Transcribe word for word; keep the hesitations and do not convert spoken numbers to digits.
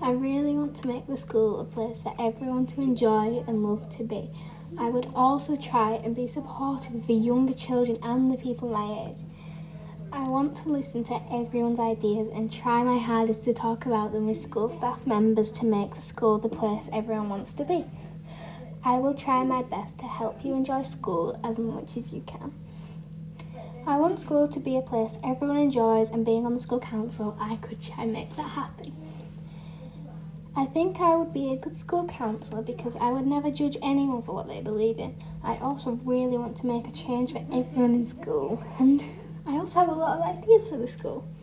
I really want to make the school a place for everyone to enjoy and love to be. I would also try and be supportive of the younger children and the people my age. I want to listen to everyone's ideas and try my hardest to talk about them with school staff members to make the school the place everyone wants to be. I will try my best to help you enjoy school as much as you can. I want school to be a place everyone enjoys, and being on the school council, I could try and make that happen. I think I would be a good school counsellor because I would never judge anyone for what they believe in. I also really want to make a change for everyone in school, and I also have a lot of ideas for the school.